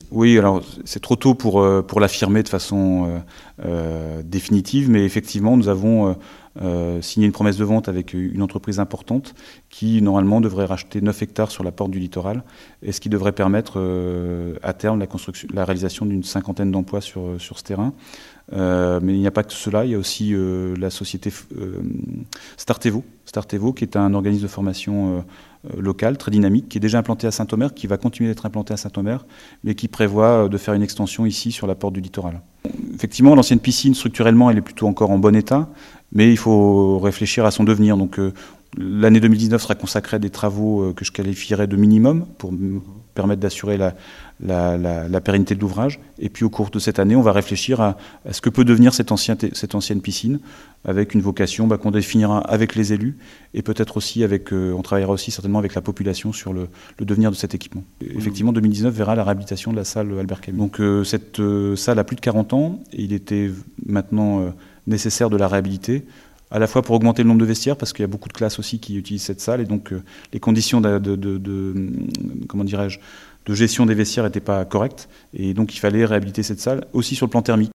Oui, alors c'est trop tôt pour l'affirmer de façon définitive, mais effectivement, nous avons signé une promesse de vente avec une entreprise importante qui, normalement, devrait racheter 9 hectares sur la porte du littoral, et ce qui devrait permettre à terme la réalisation d'une cinquantaine d'emplois sur ce terrain. Mais il n'y a pas que cela, il y a aussi la société Startevo, qui est un organisme de formation local, très dynamique, qui est déjà implanté à Saint-Omer, qui va continuer d'être implanté à Saint-Omer, mais qui prévoit de faire une extension ici sur la porte du littoral. Effectivement, l'ancienne piscine, structurellement, elle est plutôt encore en bon état, mais il faut réfléchir à son devenir. Donc l'année 2019 sera consacrée à des travaux que je qualifierais de minimum pour permettre d'assurer la pérennité de l'ouvrage. Et puis au cours de cette année, on va réfléchir à ce que peut devenir cette ancienne piscine, avec une vocation qu'on définira avec les élus et peut-être aussi on travaillera aussi certainement avec la population sur le devenir de cet équipement. Effectivement, 2019 verra la réhabilitation de la salle Albert Camus. Donc cette salle a plus de 40 ans et il était maintenant nécessaire de la réhabiliter, à la fois pour augmenter le nombre de vestiaires, parce qu'il y a beaucoup de classes aussi qui utilisent cette salle, et donc les conditions comment dirais-je, de gestion des vestiaires n'étaient pas correctes, et donc il fallait réhabiliter cette salle, aussi sur le plan thermique.